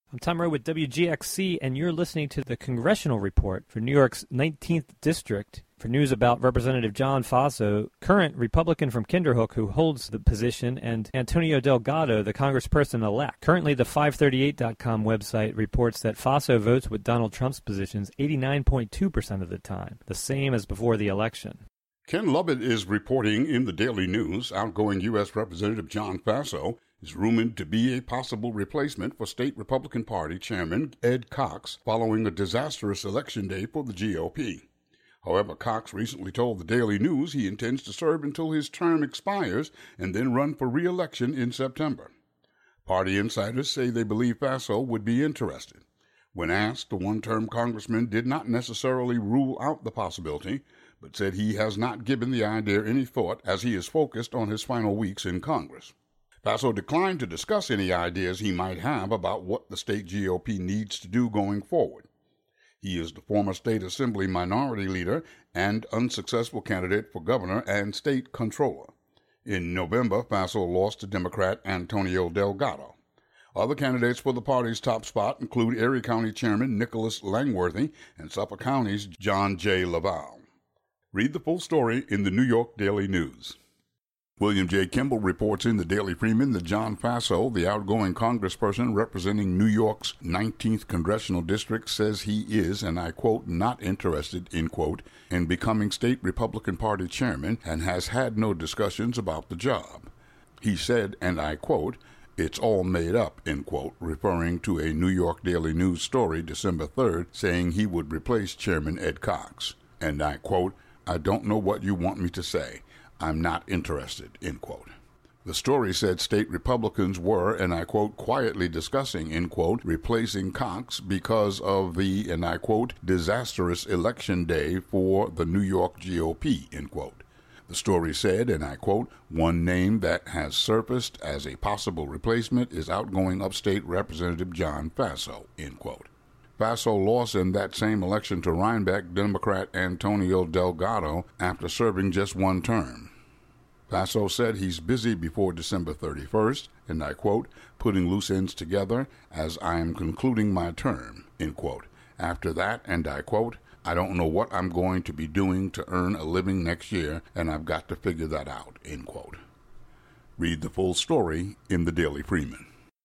I'm Tom Rowe with WGXC, and you're listening to the Congressional Report for New York's 19th District for news about Representative John Faso, current Republican from Kinderhook who holds the position, and Antonio Delgado, the congressperson-elect. Currently, the 538.com website reports that Faso votes with Donald Trump's positions 89.2% of the time, the same as before the election. Ken Lovett is reporting in the Daily News outgoing U.S. Representative John Faso is rumored to be a possible replacement for State Republican Party Chairman Ed Cox following a disastrous election day for the GOP. However, Cox recently told the Daily News he intends to serve until his term expires and then run for re-election in September. Party insiders say they believe Faso would be interested. When asked, the one-term congressman did not necessarily rule out the possibility, but said he has not given the idea any thought as he is focused on his final weeks in Congress. Faso declined to discuss any ideas he might have about what the state GOP needs to do going forward. He is the former state assembly minority leader and unsuccessful candidate for governor and state controller. In November, Faso lost to Democrat Antonio Delgado. Other candidates for the party's top spot include Erie County Chairman Nicholas Langworthy and Suffolk County's John J. Laval. Read the full story in the New York Daily News. William J. Kimball reports in the Daily Freeman that John Faso, the outgoing congressperson representing New York's 19th Congressional District, says he is, and I quote, not interested, end quote, in becoming state Republican Party chairman and has had no discussions about the job. He said, and I quote, it's all made up, end quote, referring to a New York Daily News story December 3rd saying he would replace Chairman Ed Cox. And I quote, I don't know what you want me to say. I'm not interested, end quote. The story said state Republicans were, and I quote, quietly discussing, end quote, replacing Cox because of the, and I quote, disastrous election day for the New York GOP, end quote. The story said, and I quote, one name that has surfaced as a possible replacement is outgoing upstate Representative John Faso, end quote. Faso lost in that same election to Rhinebeck Democrat Antonio Delgado after serving just one term. Faso said he's busy before December 31st, and I quote, putting loose ends together as I am concluding my term, end quote. After that, and I quote, I don't know what I'm going to be doing to earn a living next year, and I've got to figure that out, end quote. Read the full story in the Daily Freeman.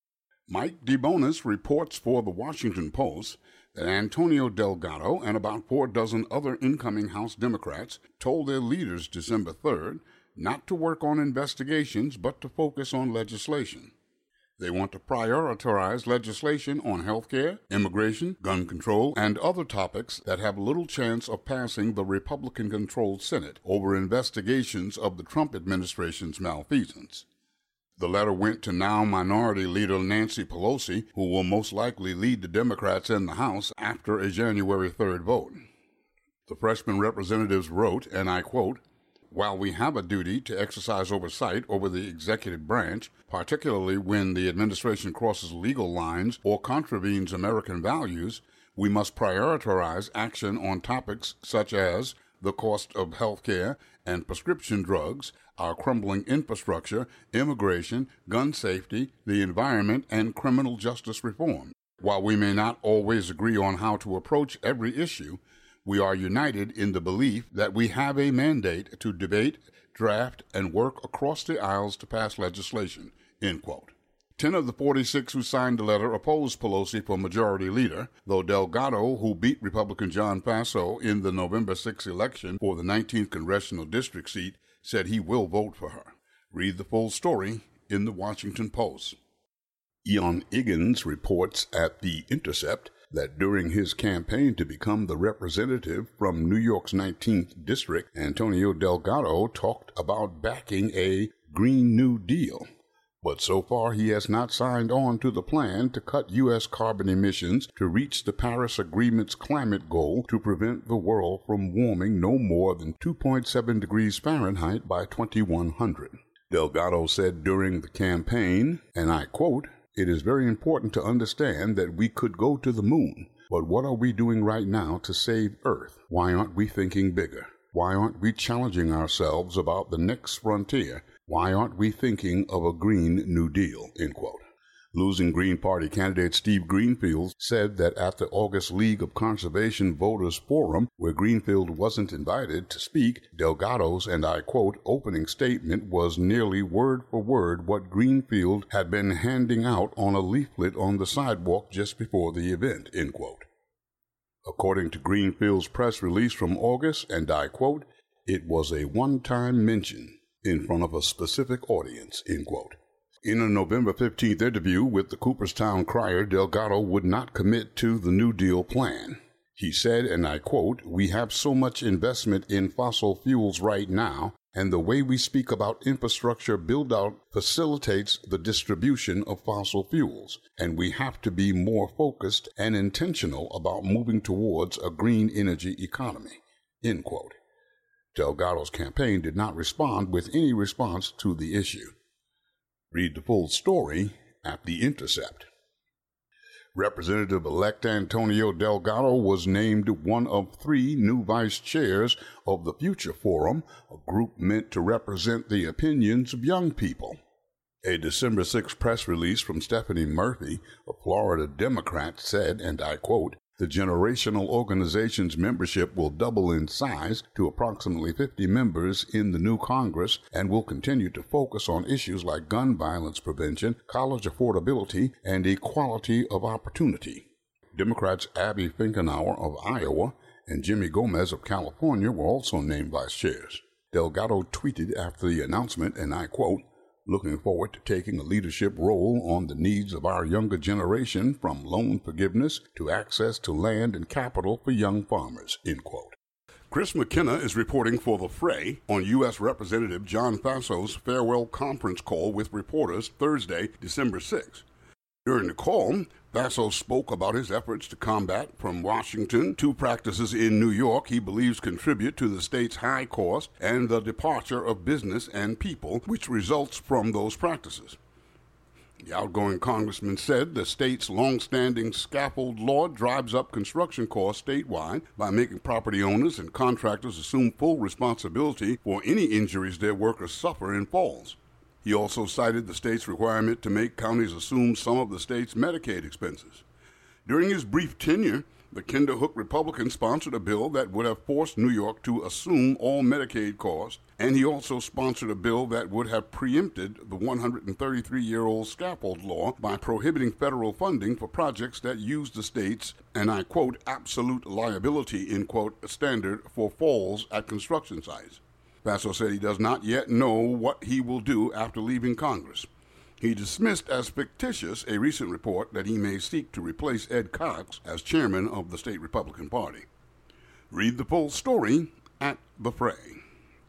Mike DeBonis reports for the Washington Post that Antonio Delgado and about 4 dozen other incoming House Democrats told their leaders December 3rd not to work on investigations but to focus on legislation. They want to prioritize legislation on health care, immigration, gun control, and other topics that have little chance of passing the Republican-controlled Senate over investigations of the Trump administration's malfeasance. The letter went to now Minority Leader Nancy Pelosi, who will most likely lead the Democrats in the House after a January 3rd vote. The freshman representatives wrote, and I quote, while we have a duty to exercise oversight over the executive branch, particularly when the administration crosses legal lines or contravenes American values, we must prioritize action on topics such as the cost of health care and prescription drugs, our crumbling infrastructure, immigration, gun safety, the environment, and criminal justice reform. While we may not always agree on how to approach every issue, we are united in the belief that we have a mandate to debate, draft, and work across the aisles to pass legislation, end quote. 10 of the 46 who signed the letter opposed Pelosi for majority leader, though Delgado, who beat Republican John Faso in the November 6 election for the 19th Congressional District seat, said he will vote for her. Read the full story in the Washington Post. Ian Higgins reports at The Intercept that during his campaign to become the representative from New York's 19th District, Antonio Delgado talked about backing a Green New Deal. But so far he has not signed on to the plan to cut U.S. carbon emissions to reach the Paris Agreement's climate goal to prevent the world from warming no more than 2.7 degrees Fahrenheit by 2100. Delgado said during the campaign, and I quote, it is very important to understand that we could go to the moon, but what are we doing right now to save Earth? Why aren't we thinking bigger? Why aren't we challenging ourselves about the next frontier? Why aren't we thinking of a Green New Deal, end quote. Losing Green Party candidate Steve Greenfield said that at the August League of Conservation Voters Forum, where Greenfield wasn't invited to speak, Delgado's, and I quote, opening statement was nearly word for word what Greenfield had been handing out on a leaflet on the sidewalk just before the event, end quote. According to Greenfield's press release from August, and I quote, it was a one-time mention in front of a specific audience, end quote. In a November 15th interview with the Cooperstown Crier, Delgado would not commit to the New Deal plan. He said, and I quote, we have so much investment in fossil fuels right now, and the way we speak about infrastructure build-out facilitates the distribution of fossil fuels, and we have to be more focused and intentional about moving towards a green energy economy, end quote. Delgado's campaign did not respond with any response to the issue. Read the full story at The Intercept. Representative-elect Antonio Delgado was named one of 3 new vice chairs of the Future Forum, a group meant to represent the opinions of young people. A December 6 press release from Stephanie Murphy, a Florida Democrat, said, and I quote, the generational organization's membership will double in size to approximately 50 members in the new Congress and will continue to focus on issues like gun violence prevention, college affordability, and equality of opportunity. Democrats Abby Finkenauer of Iowa and Jimmy Gomez of California were also named vice chairs. Delgado tweeted after the announcement, and I quote, looking forward to taking a leadership role on the needs of our younger generation, from loan forgiveness to access to land and capital for young farmers, end quote. Chris McKenna is reporting for The Fray on U.S. Representative John Fasso's farewell conference call with reporters Thursday, December 6. During the call, Fasso spoke about his efforts to combat from Washington 2 practices in New York he believes contribute to the state's high cost and the departure of business and people, which results from those practices. The outgoing congressman said the state's long-standing scaffold law drives up construction costs statewide by making property owners and contractors assume full responsibility for any injuries their workers suffer in falls. He also cited the state's requirement to make counties assume some of the state's Medicaid expenses. During his brief tenure, the Kinderhook Republicans sponsored a bill that would have forced New York to assume all Medicaid costs, and he also sponsored a bill that would have preempted the 133-year-old scaffold law by prohibiting federal funding for projects that use the state's, and I quote, absolute liability, end quote, standard for falls at construction sites. Fasso said he does not yet know what he will do after leaving Congress. He dismissed as fictitious a recent report that he may seek to replace Ed Cox as chairman of the state Republican Party. Read the full story at The Fray.